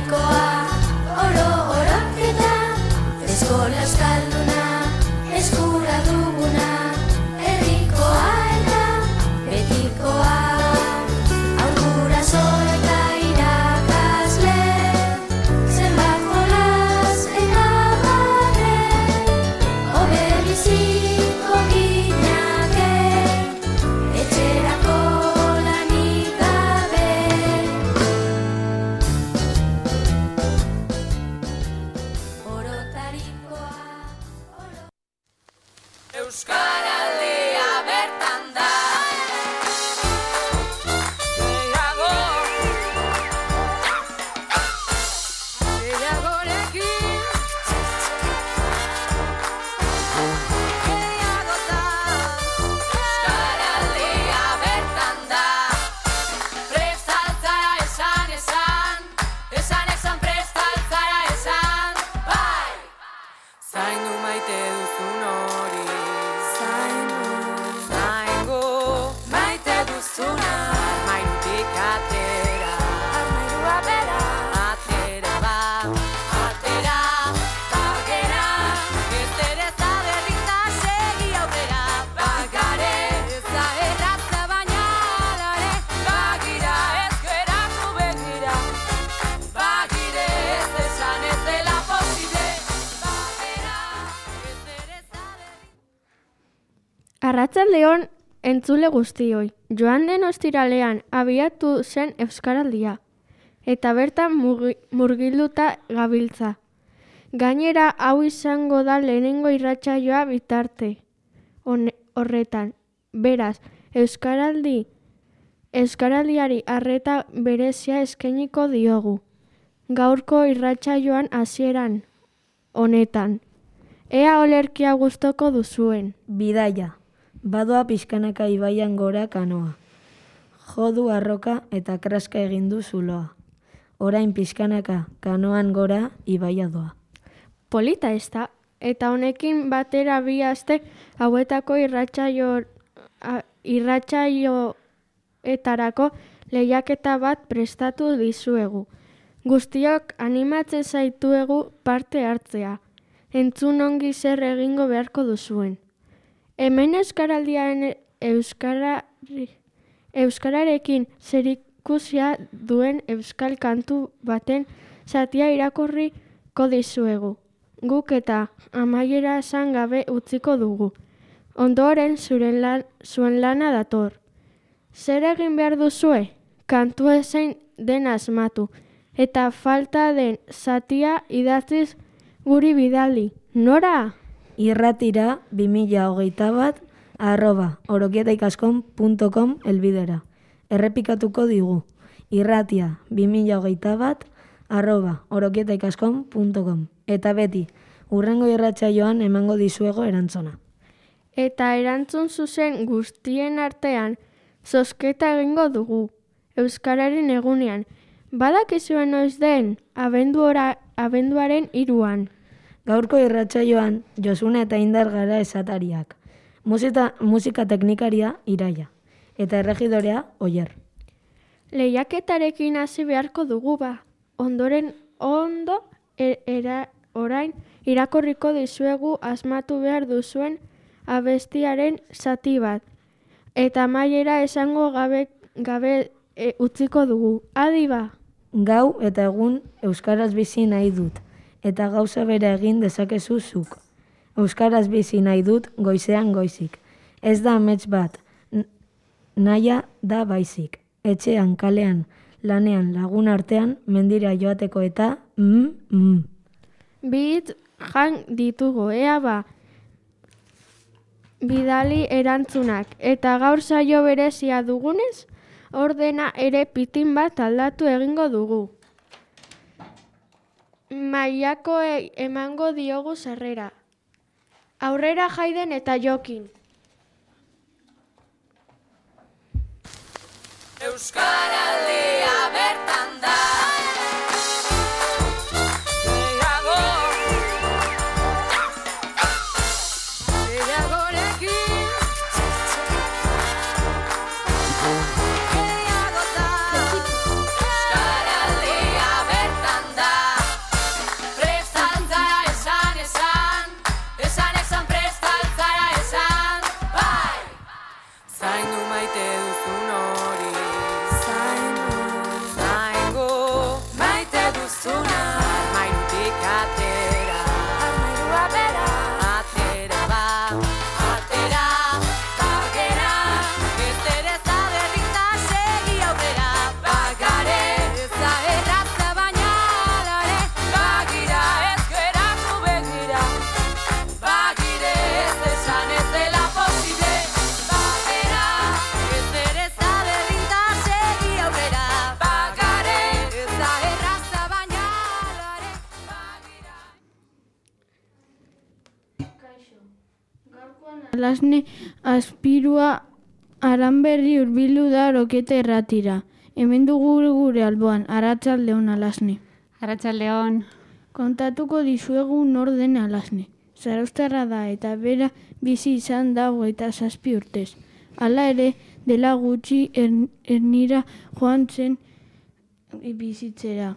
herrikoa, oroketa, eskola euskalduna, eskura duguna, herrikoa eta betikoa. Haur guraso eta irakasle, zenbat jolas eta barre, hobe biziko ginake, etxerako lanik gabe. Orotarikoa, Euskaraldia bertan da. Gehiago, gehiagorekin, gehiagotan. Euskaraldia bertan da. Prestaltzara esan, prestaltzara esan, bai! Zaindu maite duzun hori, zaindu maite duzuna. Armairutik atera, armairua bera, atera bagera, ez ere zaberrik da segi aurrera. Bagare, ez da erratza baina alare, bagira ez geratu begira, bagire ez esan ez dela posible, bagera, ez ere zaberrik. Arratsaldeon entzule guztioi, joan den ostiralean abiatu zen Euskaraldia, eta bertan murgilduta gabiltza. Gainera, hau izango da lehenengo irratsaioa bitarte horretan. Beraz, Euskaraldiari arreta berezia eskainiko diogu. Gaurko irratsaioan hasieran honetan. Ea olerkia gustoko duzuen. Bidaia. Badoa pixkanaka ibaian gora kanoa. Jodu arroka eta kraska egin du zuloa. Orain pixkanaka kanoan gora ibaia doa. Polita ez da, eta honekin batera bi aste hauetako irratsaioetarako lehiaketa bat prestatu dizuegu. Guztiok animatzen zaituegu parte hartzea. Entzun ongi zer egingo beharko duzuen. Hemen Euskaraldiaren euskararekin zerikusia duen euskal kantu baten zatia irakurriko dizuegu. Guk eta amaiera esan gabe utziko dugu. Ondoren zuen lana dator. Zer egin behar duzue? Kantu ezein den asmatu. Eta falta den zatia idatziz guri bidali. Nora? Irratira 2021@orokietaikaskon.com elbidera. Errepikatuko digu. Irratia 2021@orokietaikaskon.com. Eta beti, hurrengo irratsaioan emango dizuego erantzuna. Eta erantzun zuzen guztien artean, zozketa egingo dugu. Euskararen egunean. Badakizue noiz den, abenduaren 3. Gaurko irratsaioan, Josune eta Indar gara esatariak. Musika teknikaria Iraia. Eta erregidorea Oier. Lehiaketarekin hasi beharko dugu ba. Orain irakurriko dizuegu asmatu behar duzuen abestiaren zati bat. Eta amaiera esango gabe utziko dugu. Adi ba! Gau eta egun euskaraz bizi nahi dut. Eta gauza bera egin dezakezu zuk. Euskaraz bizi nahi dut goizean goizik. Ez da amets bat, nahia da baizik. Etxean, kalean, lanean, lagun artean, mendira joateko eta Bit jan ditugu, ea ba. Bidali erantzunak. Eta gaur saio berezia dugunez, ordena ere pitin bat aldatu egingo dugu. Maiako emango diogu sarrera. Aurrera Jaiden eta Jokin. Euskaraldia bertan da. Euskaraldia bertan da. Alasne Azpirua Aranberri hurbildu da Roketa irratira. Hemen dugu gure alboan, Arratsaldeon Alasne. Arratsaldeon. Kontatuko dizuegu nor den Alasne. Zarauztarra da eta bera bizi izan da 27 urtez. Hala ere, dela gutxi Ernira joan zen bizitzera.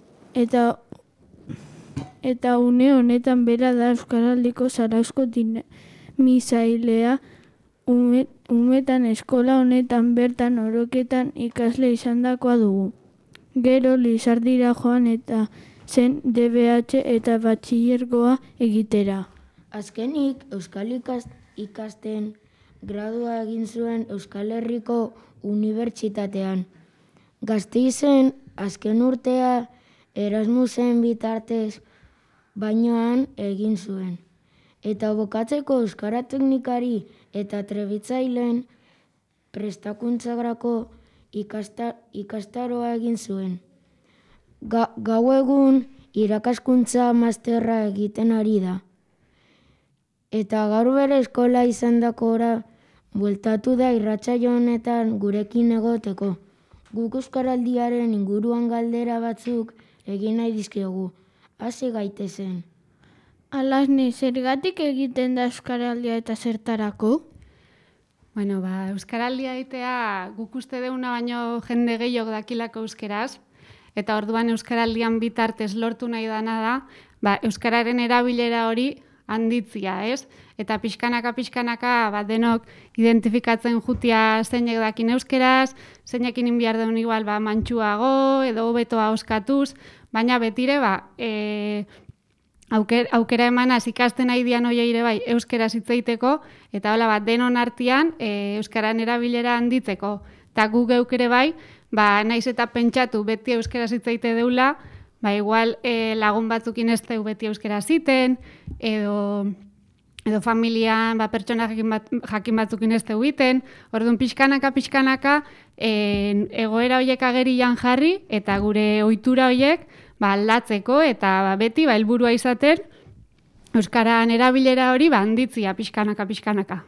Eta une honetan bera da Euskaraldiko Zarauzko dinamizailea, umetan eskola honetan bertan oroketan ikasle izandakoa dugu. Gero Lizardira joan eta zen DBH eta batxillergoa egitera. Azkenik, Euskal ikasten gradua egin zuen Euskal Herriko Unibertsitatean. Gasteizen azken urtea Erasmusen bitartez bainoan egin zuen. Eta bukatzeko Euskara Teknikari eta Trebitzaileen prestakuntzarako ikastaroa egin zuen. Gau egun irakaskuntza masterra egiten ari da. Eta gaur bere eskola izandakora bueltatu da irratsaio honetan gurekin egoteko. Guk Euskaraldiaren inguruan galdera batzuk egin nahi dizkiogu. Hasi gaitezen. Alasne, zergatik egiten da Euskaraldia eta zertarako? Bueno, Euskaraldia egitea guk uste deuna baino jende gehiago dakilako euskeraz, eta orduan Euskaraldian bitartez lortu nahi dana da, Euskararen erabilera hori handitzia, ez? Eta pixkanaka denok identifikatzen jutia zeinek dakin euskeraz, zeinekin inbiar deun igual mantxuago edo hobetoa oskatuz, baina betire aukera emanaz ikasten nahi dian hori ere bai euskeraz hitzeiteko, eta hola denon artean euskaran erabilera handitzeko. Eta gu geuk ere bai, naiz eta pentsatu beti euskeraz hitzeite deula, igual lagun batzukin ez deu beti euskeraz ziten, edo familian pertsona jakin batzukin ez deu iten, orduan pixkanaka egoera horiek agerian jarri, eta gure ohitura horiek aldatzeko, eta beti helburua izaten euskaran erabilera hori handitzia pixkanaka.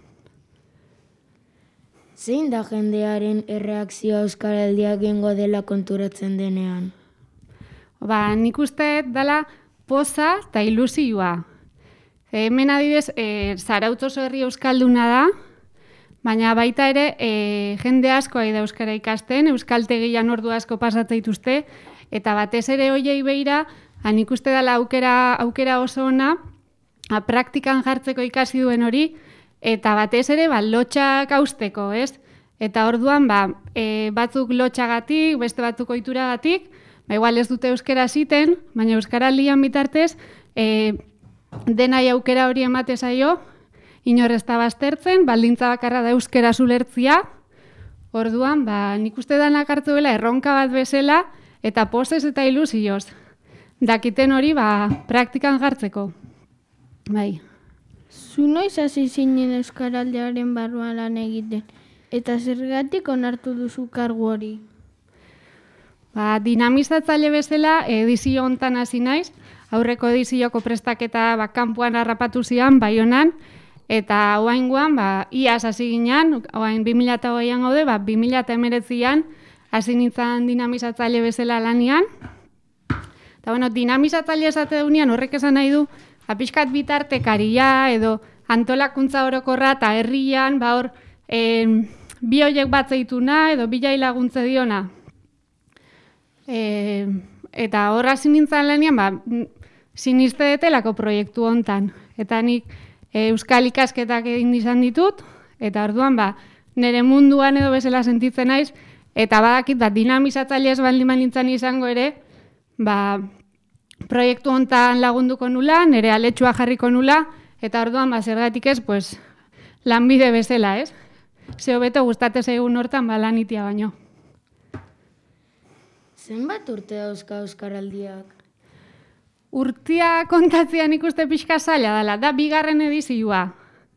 Zein da jendearen erreakzioa Euskaraldiak egingo dela konturatzen denean? Nik uste dela poza eta ilusioa. Hemen adibidez, Zarautz oso herri euskalduna da, baina baita ere jende asko ari da euskara ikasten, euskaltegian ordu asko pasatzen dituzte, eta batez ere hoiei begira, nik uste dela aukera oso ona, praktikan jartzeko ikasi duen hori, eta batez ere lotxak hausteko, ez? Eta orduan batzuk lotxagatik, beste batzuk ohituragatik, igual ez dute euskara ziten, baina Euskaraldian bitartez, denai aukera hori emate zaio, inor ez da baztertzen, baldintza bakarra da euskara ulertzia, orduan, nik uste danak hartu dela erronka bat bezala, eta pozez eta ilusioz. Dakiten hori, praktikan jartzeko. Bai. Zu noiz hasi zinen Euskaraldiaren barruan lan egiten, eta zergatik onartu duzu kargu hori? Dinamizatzaile bezala edizio hontan hasi naiz, aurreko edizioko prestaketa kanpoan harrapatu zian, Baionan, eta oraingoan iaz hasi ginean, orain 2020an gaude, 2019an hasi nintzen dinamizatzaile bezala lanian. Eta dinamizatzaile esate dunean horrek esan nahi du, pixkat bitartekaria edo antolakuntza orokorra eta herrian, hor bi horiek bat zeituna edo bilai laguntze diona. Eta hor hasi nintzen lanian, siniste detelako proiektu hontan. Eta nik euskal ikasketak egin izan ditut, eta orduan nire munduan edo bezala sentitzen naiz, eta badakit dinamizatzaile ez baldin nintzen izango ere, proiektu hontan lagunduko nula, nire aletxua jarriko nula, eta orduan zergatik ez, lanbide bezala, ez? Ze hobeto gustatzen zaigun hortan lanitia baino. Zenbat urte dauzka Euskaraldiak? Urtea kontatzean ikuste pixka zaila dela, da 2. edizioa.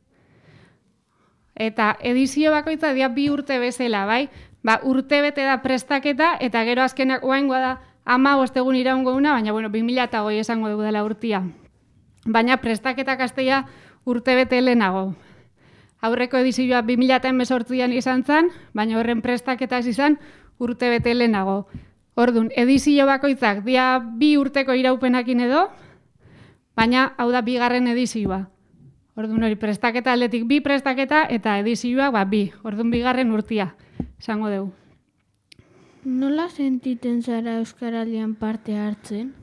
Eta edizio bakoitza dia 2 urte bezala, bai? Urte bete da prestaketa, eta gero azkenak oaingoa da 15 egun iraungo una, baina 2020 esango dugu dela urtia. Baina prestaketa kasteia urte bete lehenago. Aurreko edizioa 2018an izan zen, baina horren prestaketaz izan urte bete lehenago. Orduan, edizio bakoitzak dia 2 urteko iraupenakin edo, baina hau da 2. edizioa. Orduan hori prestaketa aldetik 2 prestaketa eta edizioa 2. Orduan 2. urtia, esango dugu. Nola sentiten zara Euskaraldian parte hartzen?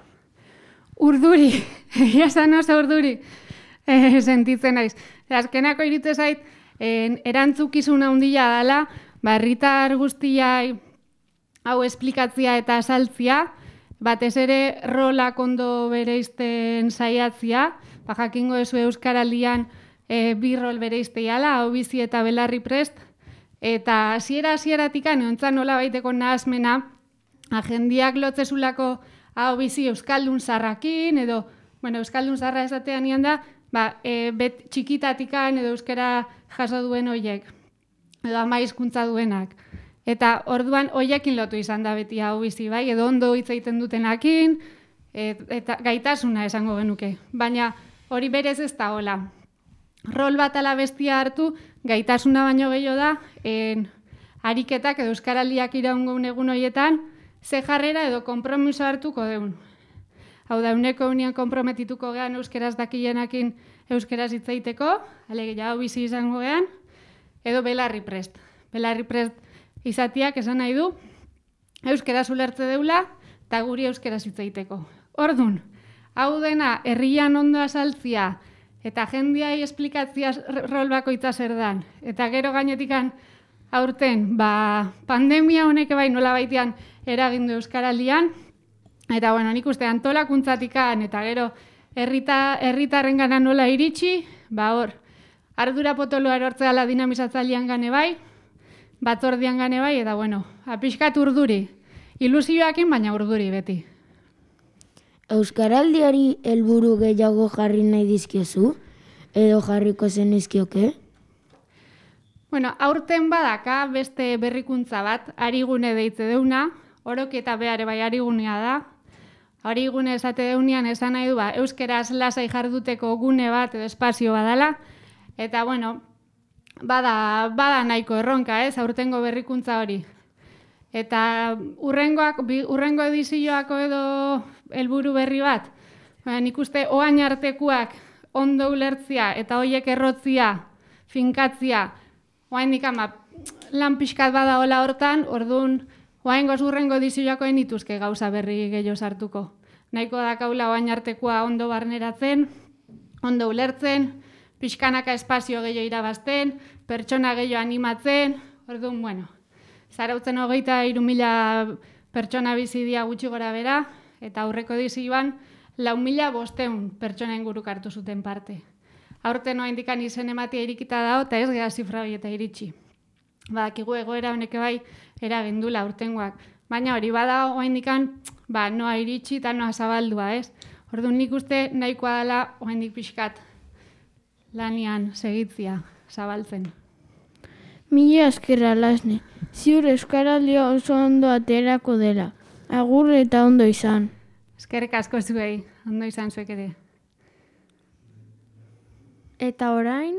Urduri, egia esan oso urduri sentitzen naiz. Azkenako iritze zait, erantzukizuna handia dela, herritar guztiai hau esplikatzia eta azaltzia, batez ere rolak ondo bereizten saiatzia, jakingo duzu Euskaraldian 2 rol bereizteiala, hau bizi eta belarri prest, eta hasieratik neontzan nola baiteko nahazmena, jendiak lotzezulako hau bizi Euskaldun zarrakin, edo, Euskaldun zarra esatean nian da, bet txikitatikan edo euskara jaso duen hoiek, edo ama hizkuntza duenak. Eta orduan hoiekin lotu izan da beti hau bizi, bai, edo ondo hitz egiten dutenakin, eta gaitasuna esango genuke. Baina hori berez ez da hola. Rol bat ala bestia hartu, gaitasuna baino gehiago da, ariketak edo euskaraldiak iraungo egun horietan, ze jarrera edo konpromiso hartuko deun. Hau da, 100% konprometituko gean euskeraz dakienakin euskeraz hitz egiteko, alegia hau bizi izango gean, edo belarri prest. Belarri prest izatiak esan nahi du, euskeraz ulertze deula, eta guri euskeraz hitz egiteko. Ordun, hau dena herrian ondo azaltzia, eta jendiai esplikatzia rol bakoitza zer dan. Eta gero gainetikan aurten, pandemia honek bai nola baitean eragindu Euskaraldian, eta nik uste antolakuntzatikan eta gero herritarrengana nola iritsi, hor, ardura potoloa erortzea la dinamizatzailean gane bai, batzordian gane bai, eta apixkat urduri. Ilusioakin, baina urduri beti. Euskaraldiari helburu gehiago jarri nahi dizkiozu, edo jarriko zenizkioke? Aurten badaka beste berrikuntza bat, arigune deitze deuna, orok eta behare bai arigunea da. Arigune esate deunean esan nahi du, euskeraz lasai jarduteko gune bat edo espazio badala, eta bada nahiko erronka, aurtengo berrikuntza hori. Eta urrengo edizioako edo helburu berri bat, nik uste oain artekuak ondo ulertzia eta hoiek errotzia, finkatzia, lan pixkat bada hola hortan, orduan, urrengo edizioako enituzke gauza berri gehiago sartuko. Nahiko dakaula oain artekoa ondo barneratzen, ondo ulertzen, pixkanaka espazio gehiago irabazten, pertsona gehiago animatzen, orduan, Zarautzen 23.000 pertsona bizidia gutxi gora bera, eta aurreko edizioan 4.500 pertsona inguruk hartu zuten parte. Aurten oraindikan izen ematia irikita dago, eta ez gea zifra horieta iritsi. Badakigu egoera honeke bai eragindula aurtengoak. Baina hori bada oraindikan noa iritsi eta noa zabaldua, ez? Orduan nik uste nahikoa dela oraindik pixkat lanian segitzia zabaltzen. Mila esker Alasne, ziur Euskaraldia oso ondo aterako dela. Agur eta ondo izan. Eskerrik asko zuei, ondo izan zuek ere. Eta orain...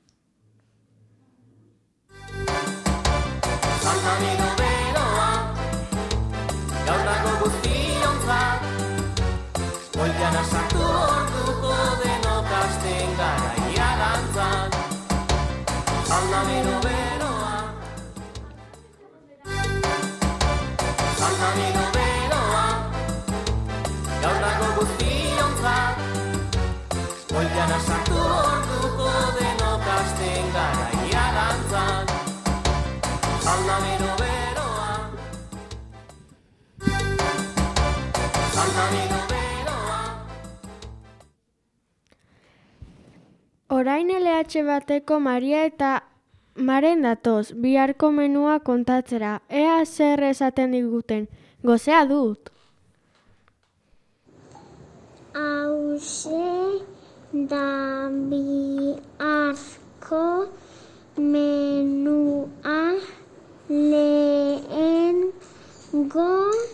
Saltamino beroa, gaurrako guztiontzat, goian asartu orduko denok hasten garaia dantzan. Saltamino beroa, saltamino beroa, gaurrako guztiontzat, goian asartu orduko denok hasten garaia dantzan. Saltamino beroa, saltamino beroa. Orain LH bateko Maria eta Maren datoz, biharko menua kontatzera. Ea zer esaten diguten. Gozea dut. Hauxe da biharko menua lehengo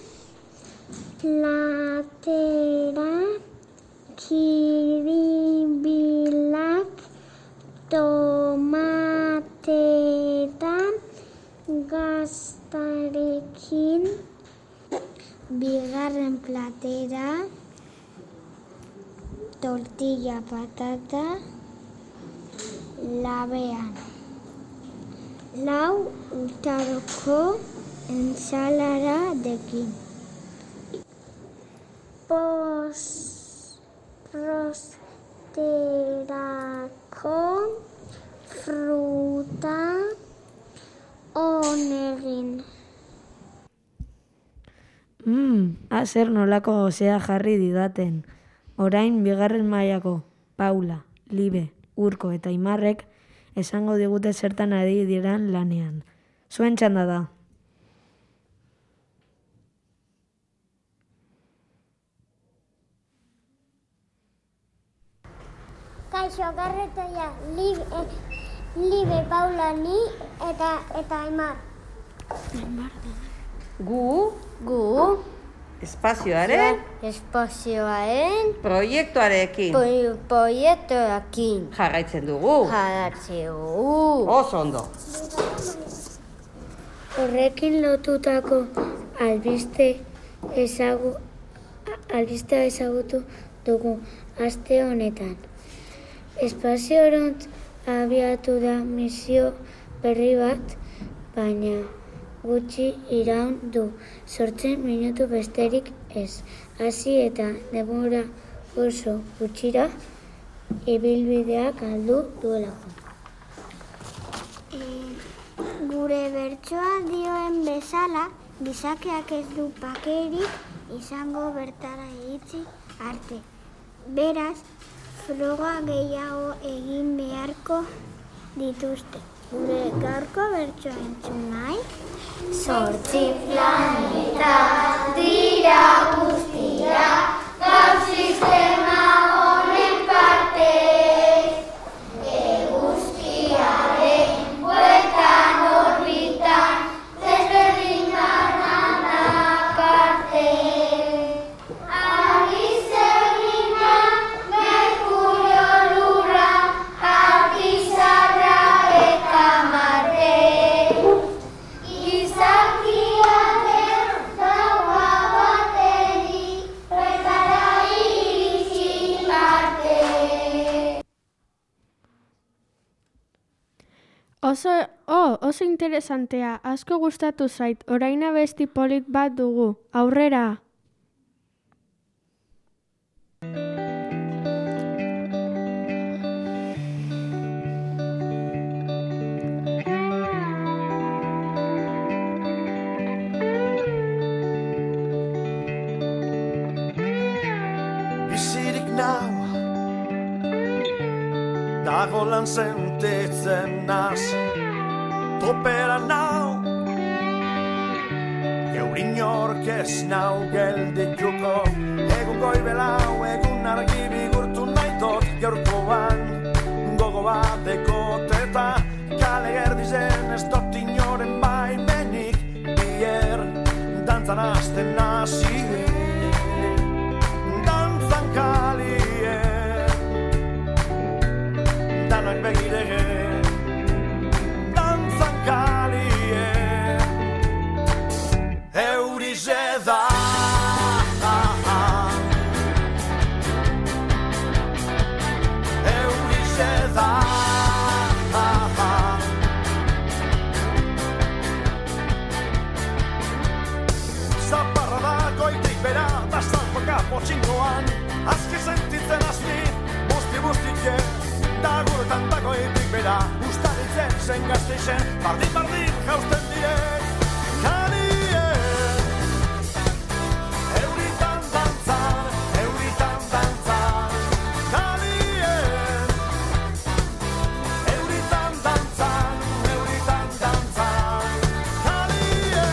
platera kiribilak, tomate gaztarekin, bigarren platera, tortilla patata, labean. 4 urtaroko ensaladarekin. Posterako fruta onegin. Zer nolako gozea jarri didaten. Orain bigarren mailako Paula, Libe, Urko eta Imarrek esango digute zertan ari diran lanean. Zuen txanda da. Kaixo, garretoia, Libe, Paula, ni eta Aimar. Gu, espazioaren, proiektuarekin jarraitzen dugu. Oso ondo. Horrekin lotutako albistea ezagutu dugu aste honetan. Espaziorantz abiatu da misio berri bat, baina gutxi iraun du. 8 minutu besterik ez. Hasi eta denbora oso gutxira ibilbideak galdu duelako. Gure bertsoa dioen bezala, gizakiak ez du pakerik izango bertara iritsi arte. Beraz, froga gehiago egin beharko dituzte. Gure gaurko bertsoa entzun nahi? 8 planeta dira guztia, gaur sistema honen parte. Eguzkiaren bueltan orbitan, desberdin parte. Argi zegina, Merkurio lurra, Artizarra eta Marte. Gizakiaren gaua baterik, bertara iritsi arte. Oso interesantea, asko gustatu zait, orain abesti polit bat dugu, aurrera! Bizirik nau, dago lan sentitzen naz, topera nau, geurinork ez nau geldituko, egun goibelau, egun argi bigurtu naitot, gaurkoan gogo bateko teta, kale gerdizen ez dut inoren baimenik, bier dantzan hasten nazi, dantzan kalien, danak begirege, dantzan kalien, eurize da. Eurize da. Zaparra da goitik bera, da zanpaka potxingoan, azki sentitzen azmi, busti-bustike, da guretan da goitik bera, ustaritzen zen gazteizen, bardin jausten direk, kalien. Euritan dantzan, kalien. Euritan dantzan, kalien.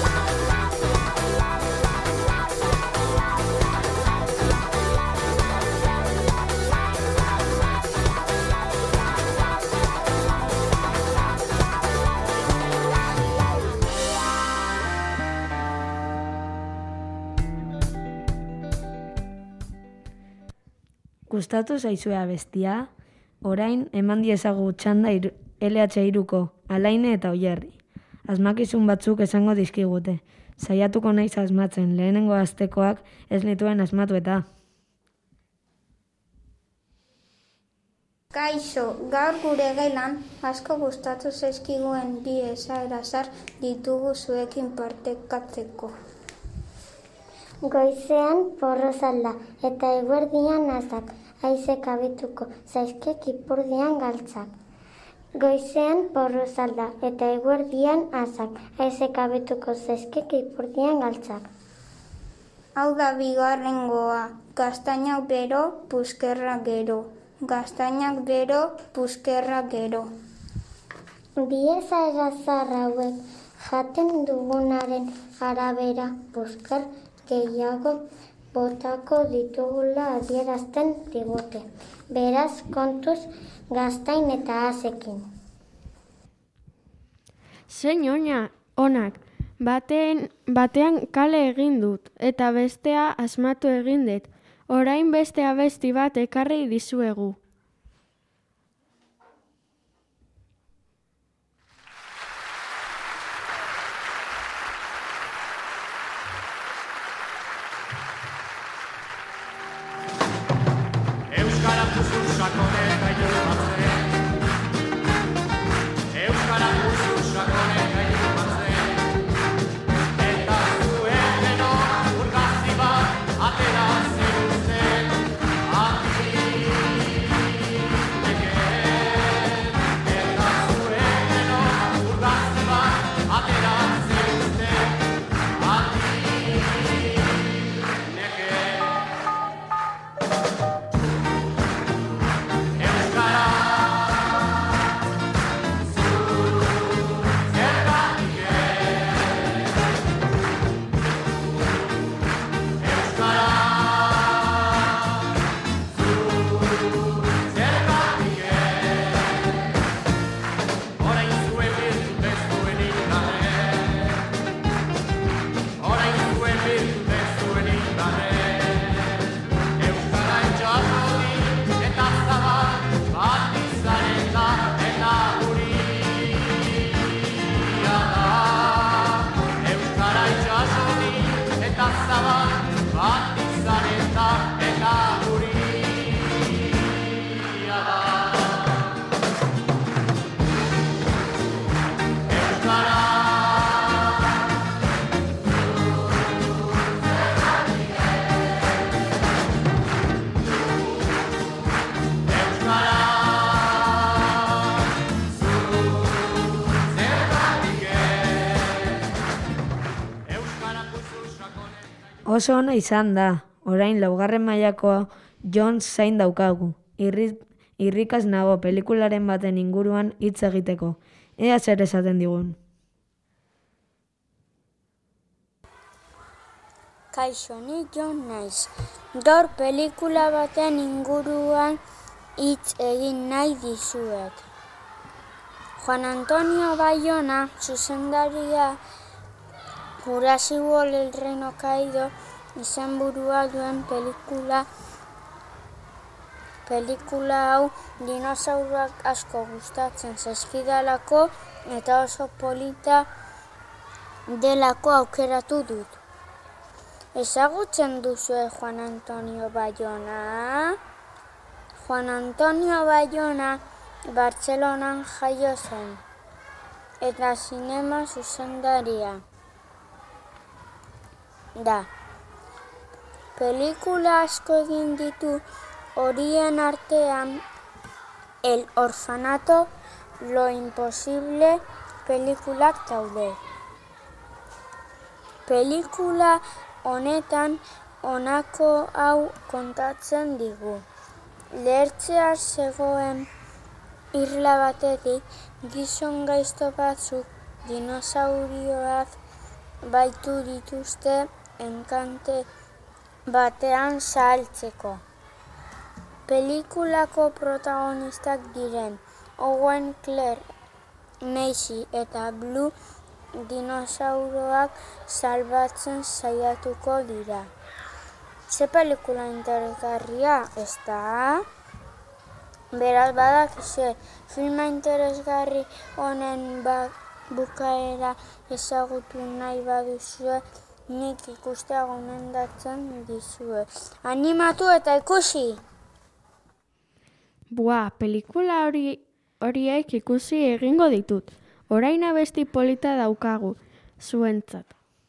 Gustatu zaizue abestia, orain eman diezagu txanda LH3ko Alaine eta Oierri. asmakizun batzuk esango dizkigute. Saiatuko naiz asmatzen, lehenengo astekoak ez nituen asmatu eta. Kaixo, gaur gure gelan asko gustatu zaizkiguen bi esaera zahar ditugu zuekin partekatzeko. Goizean porrozalda eta eguerdian azak, haizek abituko zaizke ipurdian galtzak. Goizean porrozalda eta eguerdian azak, haizek abituko zaizke ipurdian galtzak. Hau da bigarrengoa, gaztainak bero, puskerra gero. Gaztainak bero, puskerra gero. Bi esaera zahar hauek jaten dugunaren arabera pusker gehiago botako ditugula adierazten digute. Beraz, kontuz gaztain eta azekin. Zein onak, batean kale egin dut, eta bestea asmatu egin dut. Orain beste abesti bat ekarri dizuegu. Euskara duzu sakone gailu batzen. Euskara duzu sakone gailu batzen. Eta zuen deno urgazi bat atera ziruzten. Eta zuen deno urgazi bat atera ziruzten. Oso ona izan da, orain laugarren mailako Jon zain daukagu. Irrikaz nago pelikularen baten inguruan hitz egiteko. Ea zer esaten digun. Kaixo, ni Jon naiz. Gaur pelikula baten inguruan hitz egin nahi dizuet. Juan Antonio Bayona, zuzendaria Jurassic World El Reino Caído izenburua duen pelikula hau dinosauruak asko gustatzen zaizkidalako eta oso polita delako aukeratu dut. Ezagutzen duzue Juan Antonio Bayona? Juan Antonio Bayona Bartzelonan jaio zen eta zinema zuzendaria da. Pelikula asko egin ditu, horien artean El Orfanato, Lo Imposible pelikulak daude. Pelikula honetan honako hau kontatzen digu. Lehertzear zegoen irla batetik gizon gaizto batzuk dinosaurioak baitu dituzte enkante batean zahaltzeko. Pelikulako protagonistak diren Owen, Claire, Maisie eta Blue dinosauroak salbatzen saiatuko dira. Ze pelikula interesgarria, ezta? Beraz badakizue, filma interesgarri honen bukaera ezagutu nahi baduzue, nik ikustea gomendatzen dizue. Animatu eta ikusi! Pelikula horiek ikusi egingo ditut. Orain abesti polita daukagu, zuentzat.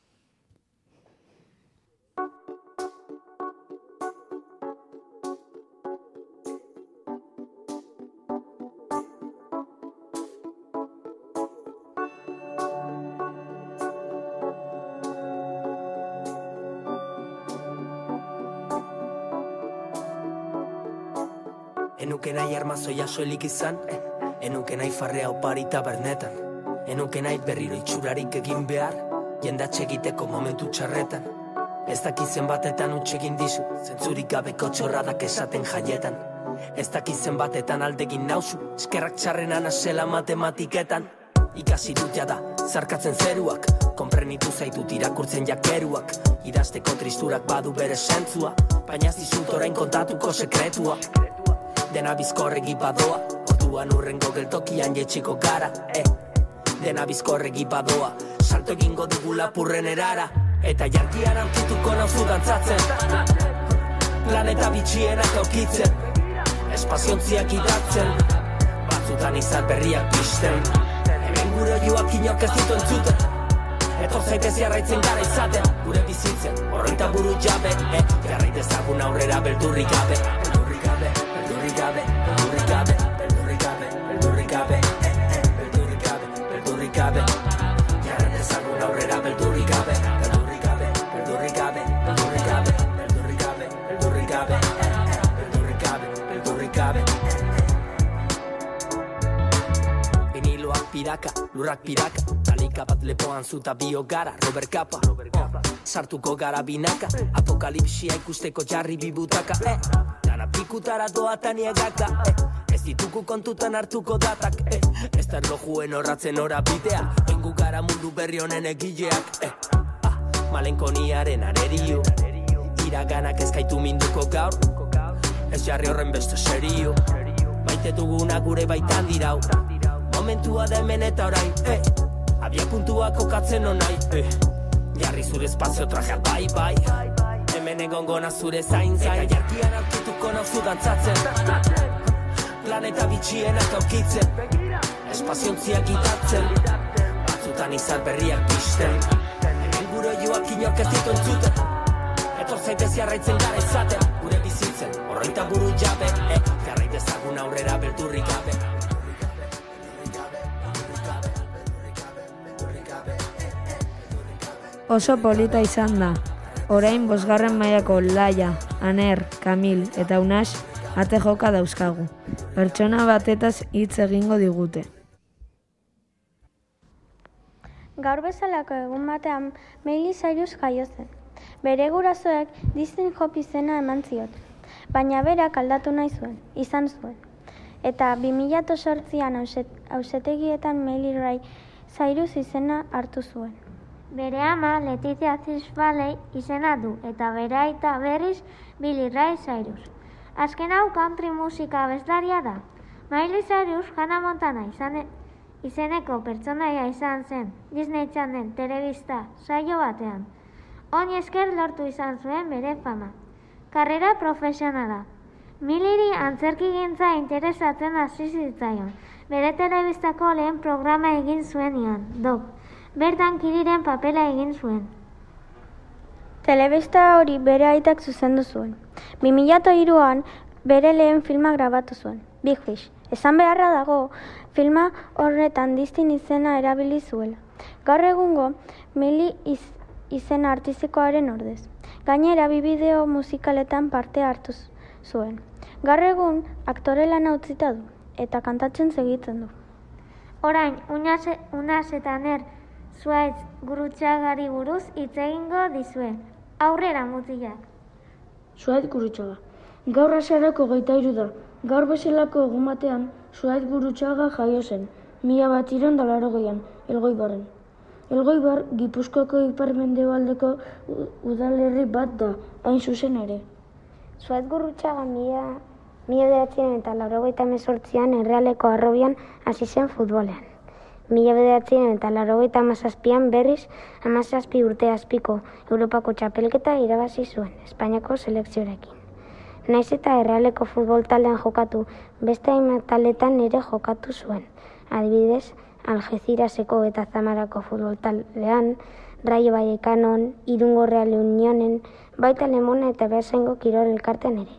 Enuke nahi armazoia soilik izan, enuke nahi farrea oparita bernetan, enuke nahi berriro itxurarik egin behar, jendatxe egiteko momentu txarretan. Ez dakizen batetan utxegin dizu, zentzurik gabeko txorradak esaten jaietan. Ez dakizen batetan aldegin nauzu, eskerrak txarrenan asela matematiketan. Ikasi dut jada, zarkatzen zeruak, konprenitu zaitut irakurtzen jakeruak, idazteko tristurak badu bere sentzua, baina ez dizut orain kontatuko sekretua. Dena bizkorregi badoa, orduan urrengo geltokian jetxiko gara, Dena bizkorregi badoa, salto egingo dugu lapurren erara, eta jarkian aurkituko nauzu dantzatzen, planeta bitxienak aurkitzen, espaziontziak idatzen, batzutan izan berriak pizten, hemen gure oioak inok ez ditu entzuten, etor zaitez jarraitzen gara izaten, gure bizitzen, horreita buru jabe, jarraitezagun aurrera beldurrik gabe, beldurrik gabe, beldurrik gabe, beldurrik gabe, beldurrik gabe, beldurrik gabe, beldurrik gabe, beldurrik gabe, jarraitezagun aurrera beldurrik gabe, beldurrik gabe, beldurrik gabe, beldurrik gabe, beldurrik gabe, beldurrik gabe, beldurrik gabe, beldurrik gabe. Viniloak piraka, lurrak piraka, talika bat lepoan zuta bio gara, Robert Capa, sartuko gara binaka, apokalipsia ikusteko jarri bibutaka, dana pikutara doatan iegaka, ez dituku kontutan hartuko datak, ez da erlojuen horratzen horabidea, oingu gara mundu berri honen egileak, malenkoniaren arerio, iraganak ezkaitu minduko gaur, ez jarri horren beste serio, maite duguna gure baitan dirau, momentua da hemen eta orain, abia puntua kokatzen onai, jarri zure espazio trajea bai, hemen egongona zure zain, eta jarkian aurkituko nauzu dantzatzen, planeta bitxienak aurkitzen, espaziontziak idatzen, batzutan izan berriak pizten, hemen gure oioak inok ez ditu entzuten, etor zaitez jarraitzen gara izaten, gure bizitzen, horreita buru jabe, jarraitezagun aurrera beldurrik gabe. Oso polita izan da. Orain 5. mailako Laia, Aner, Kamil eta Unax ate joka dauzkagu. Pertsona batetaz hitz egingo digute. Gaur bezalako egun batean Miley Cyrus jaio zen. Bere gurasoek Disney Hop izena eman zioten, baina berak aldatu nahi izan zuen. Eta 2008an auzitegietan Miley Cyrus izena hartu zuen. Bere ama Letizia Cyrus izena du eta bere aita berriz Billy Ray Cyrus. Azken hau country musika abeslaria da. Miley Cyrus Hannah Montana izeneko pertsonaia izan zen Disney Channel telebista saio batean. Honi esker lortu izan zuen bere fama. Karrera profesionala. Mileyri antzerkigintza interesatzen hasi zitzaion. Bere telebistako lehen programa egin zuenean, Dog. Bertan Kiriren papela egin zuen. Telebista hori bere aitak zuzendu zuen. 2003an bere lehen filma grabatu zuen, Big Fish. Esan beharra dago, filma horretan Disney izena erabili zuela. Gaur egungo, Miley izena artistikoaren ordez. Gainera, 2 bideo musikaletan parte hartu zuen. Gaur egun, aktore lana utzita du, eta kantatzen segitzen du. Orain, Unax eta Aner Zuaitz Gurutxagari buruz hitz egingo dizue. Aurrera mutilak. Zuaitz Gurutxaga. Gaur azaroak 23 da. Gaur bezalako egun batean Zuaitz Gurutxaga jaio zen, 1980an, Elgoibarren. Elgoibar, Gipuzkoako ipar-mendebaldeko udalerri bat da, hain zuzen ere. Zuaitz Gurutxaga 1988an Errealeko Harrobian hasi zen futbolean. 1987an berriz 17 urte azpiko Europako txapelketa irabazi zuen Espainiako selekzioarekin. Naiz eta Errealeko futbol taldean jokatu, beste hainbat taldetan ere jokatu zuen. Adibidez, Algeciraseko eta Zamarako futbol taldean, Rayo Vallecanon, Irungo Real Unionen, baita Lemona eta Beasaingo kirol elkartean ere.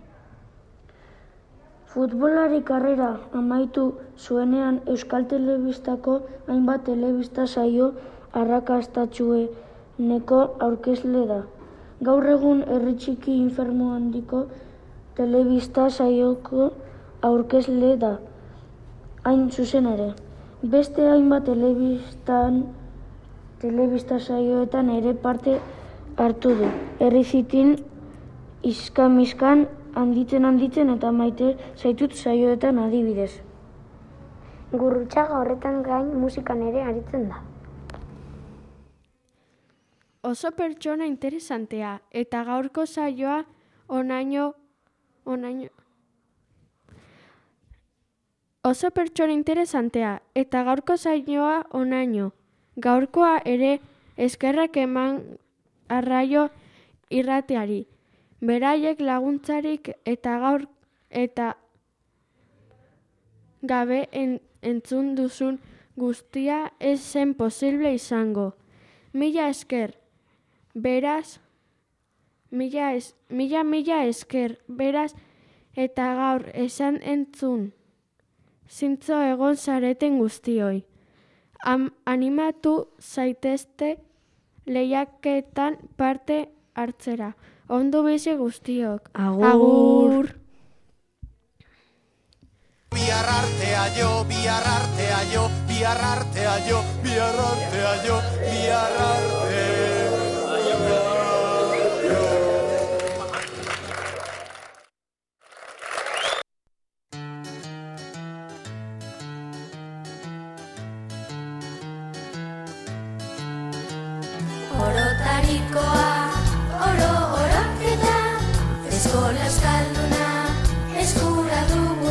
Futbolari karrera amaitu zuenean Euskal Telebistako hainbat telebista saio arrakastatsueneko aurkezle da. Gaur egun Herri Txiki Infernu Handiko telebista saioko aurkezle da, hain zuzen ere. Beste hainbat telebista saioetan ere parte hartu du. Herri Zitin, Iskan-miskan, handitzen eta maite zaitut saioetan adibidez. Gurrutxaga horretan gain musikan ere aritzen da. Oso pertsona interesantea eta gaurko saioa onaino. Oso pertsona interesantea eta gaurko saioa onaino. Gaurkoa ere eskerrak eman Arraio Irratiari. Beraiek laguntzarik eta gaur eta gabe entzun duzun guztia ez zen posible izango. Mila esker, beraz, mila esker, beraz, eta gaur esan entzun. Zintzo egon zareten guztioi. Animatu zaitezte lehiaketan parte hartzera. Ondo bizi guztiok. Agur! Bihar artea jo, bihar artea jo, bihar artea jo, bihar artea jo, bihar artea jo. Orotarikoa, oro-oroketa, eskola eskalduna, eskura dugu.